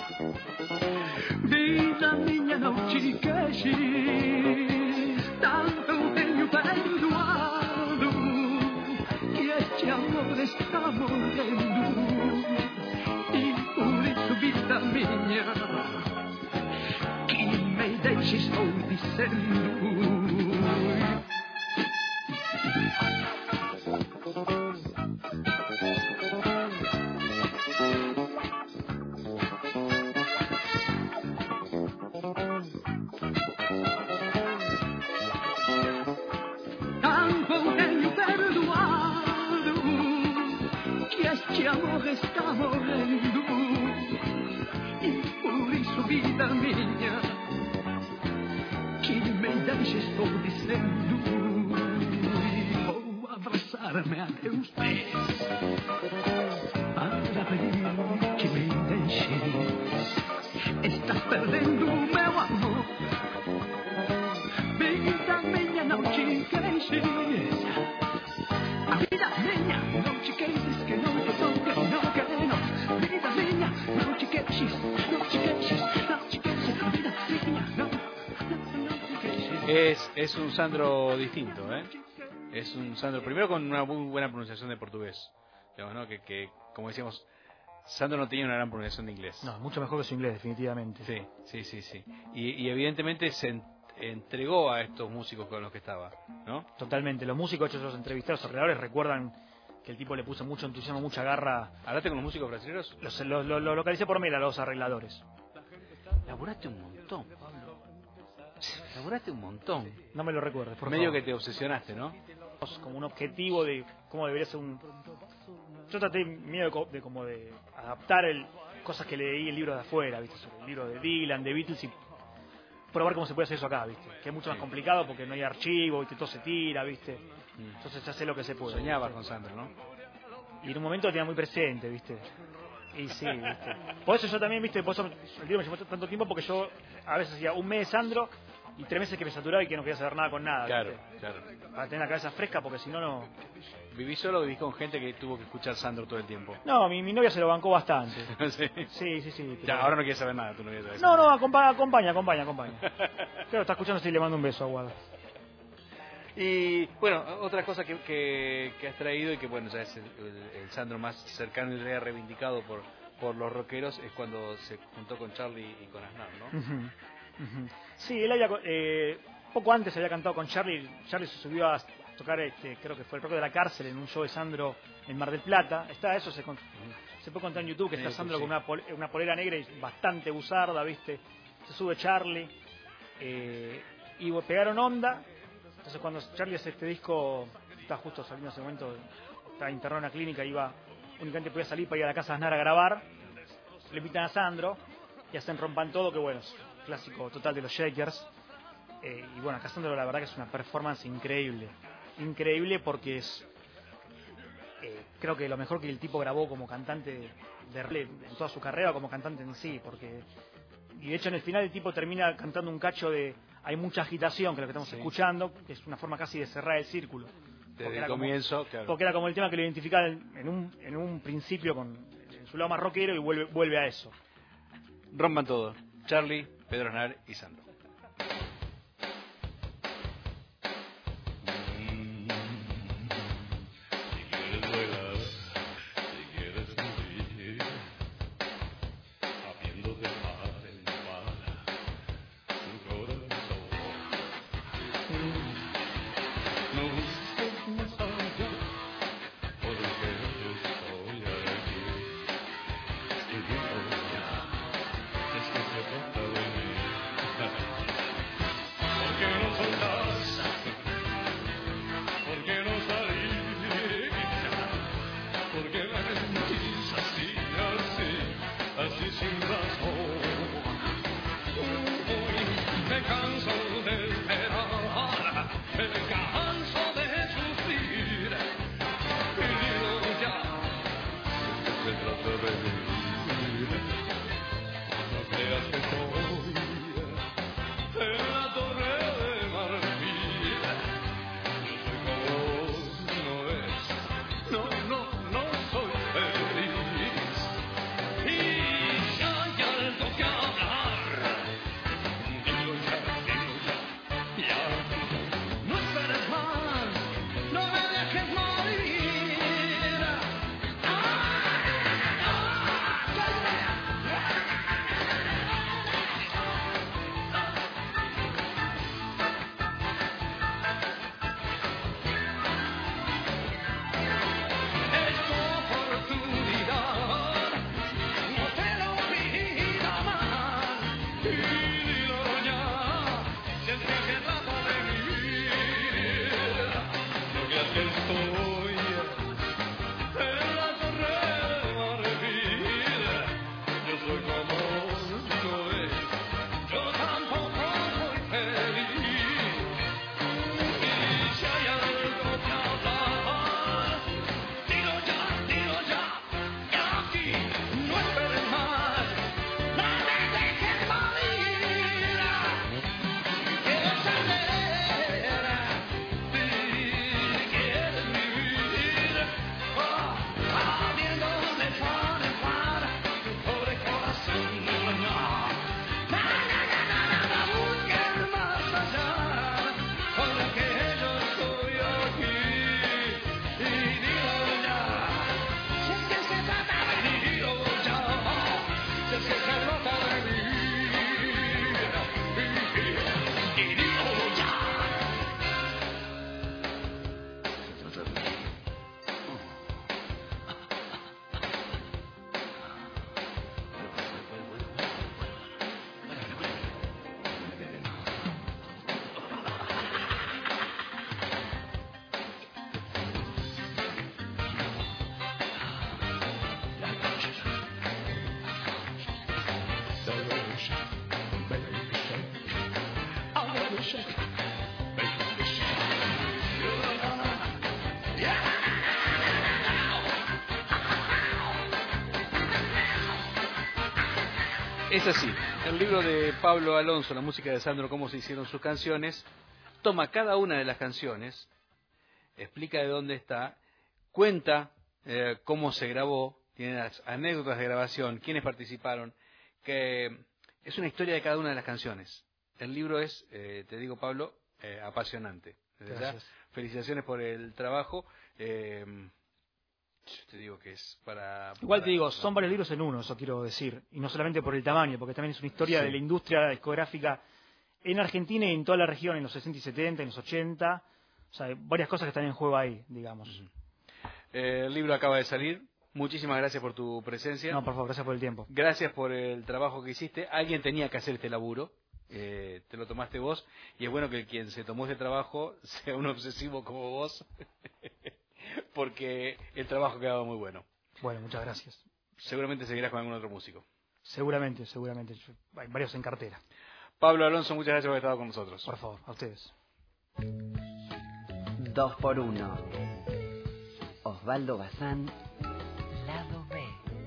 Vida minha, não te queixes. Tanto eu tenho perdoado, que este amor está morrendo. E por isso, vida minha, que me deixe, estou dizendo. Tanto eu tenho perdoado, que este amor está morrendo. E por isso, vida minha, que me deixe, estou dizendo. Vou abraçar-me a teus pés para pedir que me deixes. Estás perdendo meu amor. Vida minha, não te queixes. A vida minha, não te queixes, que não te toque, não que não. Vida minha, não te queixes, não te queixes, não te queixes. Vida minha, não, não, não te queixes. Es, es un Sandro distinto, ¿eh? Es un Sandro, primero con una muy buena pronunciación de portugués. Digamos, ¿no? que, que, como decíamos, Sandro no tenía una gran pronunciación de inglés. No, mucho mejor que su inglés, definitivamente. Sí, sí, sí, sí. Y, y evidentemente se en- entregó a estos músicos con los que estaba, ¿no? Totalmente. Los músicos, hechos los entrevistados, los arregladores, recuerdan que el tipo le puso mucho entusiasmo, mucha garra. ¿Hablaste con los músicos brasileños? Los, los, los, los localicé por mail a los arregladores. Laburaste un montón, Pablo. Laburaste un montón. No me lo recuerdes, por Medio favor. que te obsesionaste, ¿no? Como un objetivo de cómo debería ser un... Yo traté miedo de, co- de como de adaptar el cosas que leí el libro de afuera, ¿viste? Sobre el libro de Dylan, de Beatles, y probar cómo se puede hacer eso acá, ¿viste? Que es mucho más Sí. complicado porque no hay archivo y que todo se tira, ¿viste? Mm. Entonces ya sé lo que se puede. Soñabas con Sandro, ¿no? Y en un momento lo tenía muy presente, ¿viste? Y sí, ¿viste? Por eso yo también, ¿viste? Por eso el libro me llevó tanto tiempo, porque yo a veces hacía un mes de Sandro y tres meses que me saturaba y que no quería saber nada con nada, Claro, ¿viste? claro. Para tener la cabeza fresca, porque si no, no... ¿Vivís solo o vivís con gente que tuvo que escuchar Sandro todo el tiempo? No, mi, mi novia se lo bancó bastante. Sí. Sí, sí, sí. Ya, pero- ahora no quieres saber nada, tú no quieres saber No, nada. no, acompa- acompaña, acompaña, acompaña. Claro, está escuchando, sí, le mando un beso a Guada. Y bueno, otra cosa que, que, que has traído y que bueno, ya es el, el- el Sandro más cercano y reivindicado por, por los rockeros es cuando se juntó con Charlie y con Aznar, ¿no? Ujú, ujú. Sí, él había, co- eh, poco antes había cantado con Charlie. Charlie se subió a tocar, este, creo que fue el rock de la cárcel, en un show de Sandro en Mar del Plata. Está eso, se, con- se puede contar en YouTube, que En está YouTube, Sandro sí. con una, pol- una polera negra y bastante buzarda, ¿viste? Se sube Charlie. eh, y pegaron onda. Entonces cuando Charlie hace este disco, está justo saliendo en ese momento, estaba internado en una clínica, iba, únicamente podía salir para ir a la casa de Aznar a grabar. Le invitan a Sandro y hacen Rompan Todo, que bueno, es un clásico total de los Shakers. Eh, y bueno, acá Sandro la verdad que es una performance increíble. Increíble porque es, eh, creo que lo mejor que el tipo grabó como cantante de rap en toda su carrera, como cantante en sí, porque... Y de hecho en el final el tipo termina cantando un cacho de Hay mucha agitación, que es lo que estamos Sí. escuchando, que es una forma casi de cerrar el círculo. Desde Porque el era como- comienzo, claro. Porque era como el tema que lo identificaba en, en un, en un principio con en su lado más rockero y vuelve, vuelve a eso. Rompan todo. Charlie, Pedro Aznar y Sandro. Si quieres bailar, si quieres morir, habiendo de par en par tu corazón. No busques más allá, porque estoy aquí. Y digo ya, es que se trata de mí. ¿Por qué no soltar? ¿Por qué no salir? ¿Por qué me mentís así, así, así sin razón? Uy, me canso de esperar, me canso de sufrir. Y digo ya, es que se trata de vivir. No creas que soy en la torre de marfil. Yo soy como vos, no es, no, no, no soy feliz. Y ya shake, baby shake. Yeah. Es así, el libro de Pablo Alonso, la música de Sandro, cómo se hicieron sus canciones, toma cada una de las canciones, explica de dónde está, cuenta eh, cómo se grabó, tiene las anécdotas de grabación, quiénes participaron, que es una historia de cada una de las canciones. El libro es, eh, te digo Pablo, eh, apasionante. Desde ya, felicitaciones por el trabajo. Eh, Yo te digo que es para... Igual para, te digo, para, son varios libros en uno, eso quiero decir. Y no solamente por el tamaño, porque también es una historia sí. de la industria discográfica en Argentina y en toda la región, en los sesenta y setenta, en los ochenta. O sea, hay varias cosas que están en juego ahí, digamos. Uh-huh. eh, el libro acaba de salir. Muchísimas gracias por tu presencia. No, por favor, gracias por el tiempo. Gracias por el trabajo que hiciste. Alguien tenía que hacer este laburo. Eh, te lo tomaste vos. Y es bueno que quien se tomó ese trabajo sea un obsesivo como vos. Porque el trabajo quedaba muy bueno. Bueno, muchas gracias. Seguramente seguirás con algún otro músico. Seguramente, seguramente. Hay varios en cartera. Pablo Alonso, muchas gracias por haber estado con nosotros. Por favor, a ustedes. Dos por uno. Osvaldo Bazán, lado B.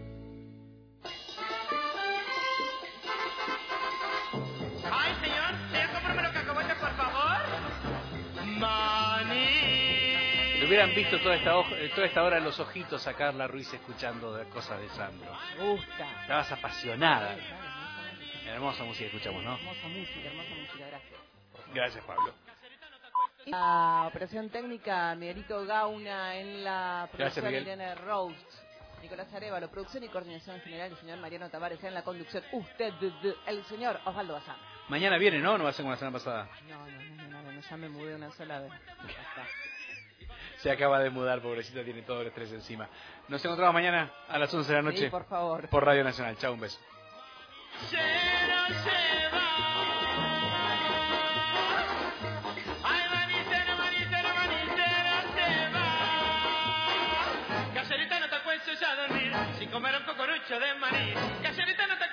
Ay, señor, señor, cómprame los cacahuetes, por favor. Maní. Le hubieran visto toda esta, hoja, toda esta hora los ojitos sacar la Ruiz escuchando de cosas de Sandro. Me gusta. Estabas apasionada. Sí, claro, hermosa música. Hermosa música escuchamos, ¿no? Hermosa música, hermosa música, gracias. Gracias, Pablo. La operación técnica, Miguelito Gauna, en la Gracias, producción Miguel. Irene Roast, Nicolás Arevalo, producción y coordinación general, el señor Mariano Tavares, en la conducción, usted, el señor Osvaldo Bazán. Mañana viene, ¿no? No va a ser como la semana pasada. No, no, no, no, no, no, ya me mudé una sola vez. Ya está. Se acaba de mudar, pobrecita, tiene todo el estrés encima. Nos encontramos mañana a las once de la noche. Sí, por favor. Por Radio Nacional. Chao, un beso. Caserita, no te acuestes a dormir sin comer un cocorucho de maní. Caserita, no te